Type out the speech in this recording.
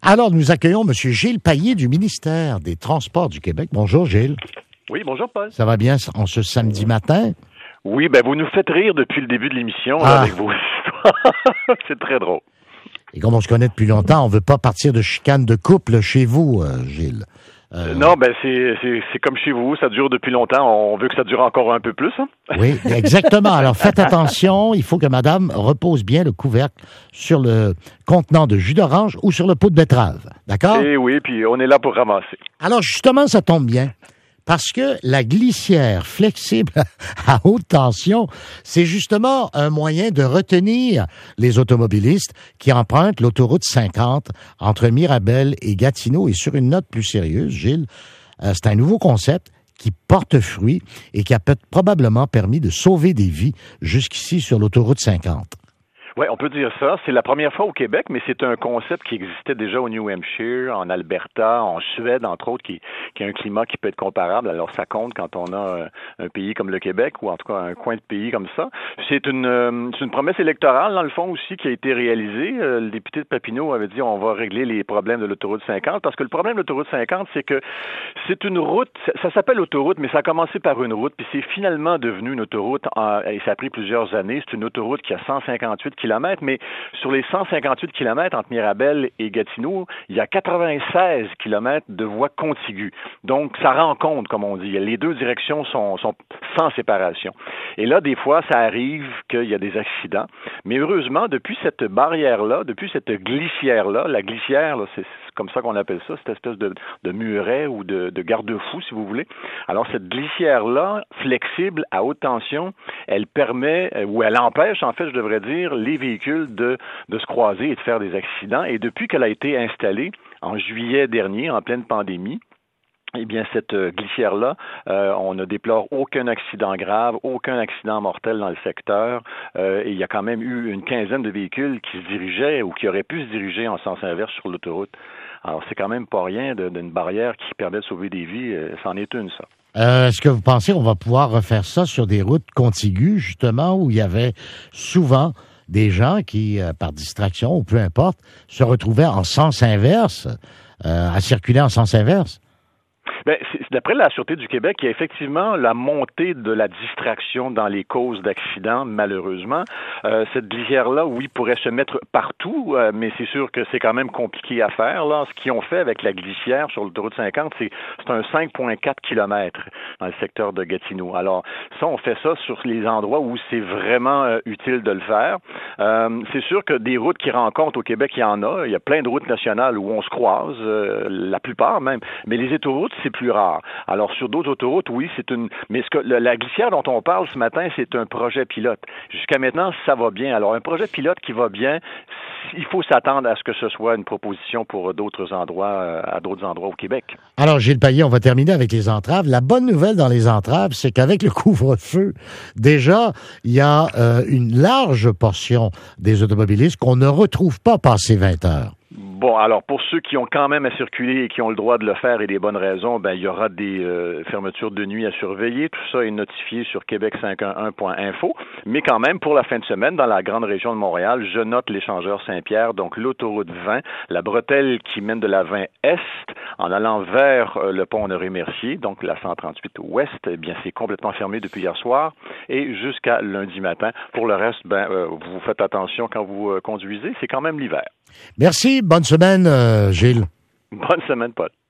Alors, nous accueillons M. Gilles Payet du ministère des Transports du Québec. Bonjour, Gilles. Oui, bonjour, Paul. Ça va bien en ce samedi matin? Oui, vous nous faites rire depuis le début de l'émission là, avec vos histoires. C'est très drôle. Et comme on se connaît depuis longtemps, on ne veut pas partir de chicane de couple chez vous, Gilles. Non, c'est comme chez vous, ça dure depuis longtemps. On veut que ça dure encore un peu plus. Hein? Oui, exactement. Alors, faites attention. Il faut que madame repose bien le couvercle sur le contenant de jus d'orange ou sur le pot de betterave. D'accord? Et oui, puis on est là pour ramasser. Alors, justement, ça tombe bien. Parce que la glissière flexible à haute tension, c'est justement un moyen de retenir les automobilistes qui empruntent l'autoroute 50 entre Mirabel et Gatineau. Et sur une note plus sérieuse, Gilles, c'est un nouveau concept qui porte fruit et qui a probablement permis de sauver des vies jusqu'ici sur l'autoroute 50. Oui, on peut dire ça. C'est la première fois au Québec, mais c'est un concept qui existait déjà au New Hampshire, en Alberta, en Suède, entre autres, qui a un climat qui peut être comparable. Alors, ça compte quand on a un pays comme le Québec, ou en tout cas un coin de pays comme ça. C'est une promesse électorale, dans le fond, aussi, qui a été réalisée. Le député de Papineau avait dit on va régler les problèmes de l'autoroute 50, parce que le problème de l'autoroute 50, c'est que c'est une route, ça s'appelle autoroute, mais ça a commencé par une route, puis c'est finalement devenu une autoroute, et ça a pris plusieurs années. C'est une autoroute qui a 158 kilomètres, mais sur les 158 kilomètres entre Mirabel et Gatineau, il y a 96 kilomètres de voies contiguës. Donc, ça rencontre, comme on dit. Les deux directions sont sans séparation. Et là, des fois, ça arrive qu'il y a des accidents. Mais heureusement, depuis cette barrière-là, depuis cette glissière-là, la glissière, là, c'est comme ça qu'on appelle ça, cette espèce de muret ou de garde-fou, si vous voulez. Alors, cette glissière-là, flexible, à haute tension, elle permet, ou elle empêche, en fait, je devrais dire, les véhicules de se croiser et de faire des accidents. Et depuis qu'elle a été installée, en juillet dernier, en pleine pandémie, eh bien, cette glissière-là, on ne déplore aucun accident grave, aucun accident mortel dans le secteur. Et il y a quand même eu une quinzaine de véhicules qui se dirigeaient ou qui auraient pu se diriger en sens inverse sur l'autoroute. Alors, c'est quand même pas rien d'une barrière qui permet de sauver des vies. C'en est une, ça. Est-ce que vous pensez qu'on va pouvoir refaire ça sur des routes contiguës, justement, où il y avait souvent des gens qui, par distraction ou peu importe, se retrouvaient en sens inverse, à circuler en sens inverse? C'est d'après la Sûreté du Québec, il y a effectivement la montée de la distraction dans les causes d'accidents, malheureusement. Cette glissière-là, oui, pourrait se mettre partout, mais c'est sûr que c'est quand même compliqué à faire. Là, ce qu'ils ont fait avec la glissière sur l'autoroute 50, c'est un 5,4 km dans le secteur de Gatineau. Alors, ça, on fait ça sur les endroits où c'est vraiment utile de le faire. C'est sûr que des routes qui rencontrent au Québec, il y en a. Il y a plein de routes nationales où on se croise, la plupart même. Mais les autoroutes, c'est plus rare. Alors, sur d'autres autoroutes, oui, mais la glissière dont on parle ce matin, c'est un projet pilote. Jusqu'à maintenant, ça va bien. Alors, un projet pilote qui va bien, il faut s'attendre à ce que ce soit une proposition pour d'autres endroits, à d'autres endroits au Québec. Alors, Gilles Payet, on va terminer avec les entraves. La bonne nouvelle dans les entraves, c'est qu'avec le couvre-feu, déjà, il y a une large portion des automobilistes qu'on ne retrouve pas passé 20 heures. Bon, alors pour ceux qui ont quand même à circuler et qui ont le droit de le faire et des bonnes raisons, il y aura des fermetures de nuit à surveiller. Tout ça est notifié sur québec511.info. Mais quand même, pour la fin de semaine, dans la grande région de Montréal, je note l'échangeur Saint-Pierre, donc l'autoroute 20, la bretelle qui mène de la 20 Est en allant vers le pont Honoré-Mercier, donc la 138 Ouest, eh bien c'est complètement fermé depuis hier soir et jusqu'à lundi matin. Pour le reste, vous faites attention quand vous conduisez, c'est quand même l'hiver. Merci. Bonne semaine, Gilles. Bonne semaine, Paul.